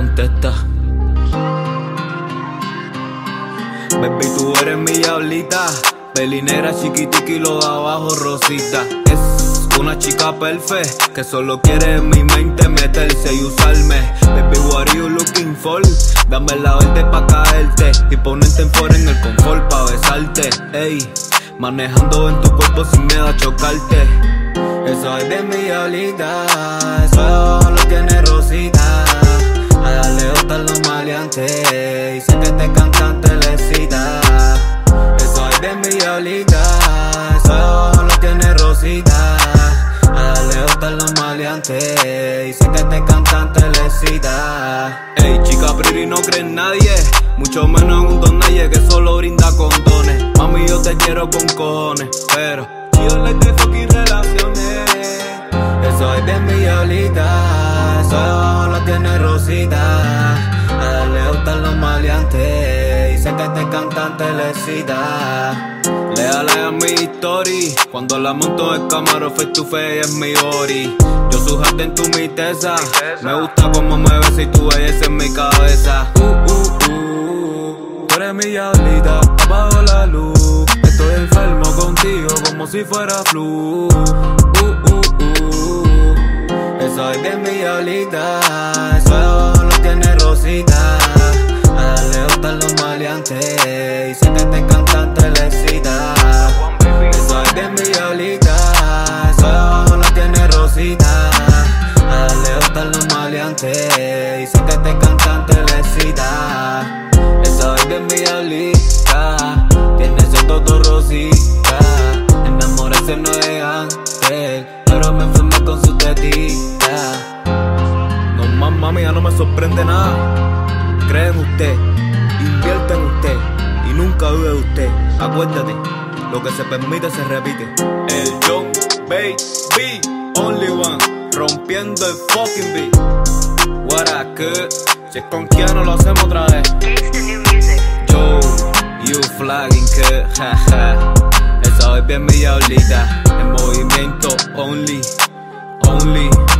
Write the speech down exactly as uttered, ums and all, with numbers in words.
contesta. Baby, tú eres mi diablita, pelinera, chiquitica y lo de abajo rosita. Es una chica perfecta que solo quiere en mi mente meterse y usarme. Baby, what are you looking for? Dame la verde pa' caerte y ponerte en fuera en el confort pa' besarte. Ey, manejando en tu cuerpo sin miedo a chocarte. Eso es de mi diablita, eso lo tiene rosita. A darle otra a los maleantes y sé que te cantan telecita. Eso es de mi diablita, eso lo tiene rosita. A darle otra a los maleantes y sé que te cantan telecita. Ey, chica pretty, no crees en nadie, mucho menos en un don nadie que solo brinda condones. Mami, yo te quiero con cojones, pero chido like de fucking relaciones. Eso es de mi diablita, eso lo tiene rosita. A darle otra a los maleantes y sé que te cantan telecita. Léale a mi story, cuando la monto en cámara face to face es mi ori. Yo sujate en tu miteza, me gusta como me ves y tu belleza en mi cabeza. Uh, uh, uh, tú eres mi diablita, apago la luz. Estoy enfermo contigo como si fuera flu. Uh, uh, uh, eso es de mi diablita, eso lo tiene rosita. A darle otra a los maleantes y sé que te cantan telecita. Eso es de mi diablita, eso lo tiene rosita. A darle otra a los maleantes y sé que te cantan telecita. Eso es de mi diablita, tiene ese todo rosita. Enamorarse no es ángel, pero me enfermé con su tetita. No más mami, ya no me sorprende nada. Cree en usted, invierte en usted y nunca dude de usted. Acuérdate, lo que se permite se repite. El John Baby, only one, rompiendo el fucking beat. What I could, si es con Keanu lo hacemos otra vez. Yo, you flagging que, jaja. Esa es bien mi diablita, en movimiento only, only.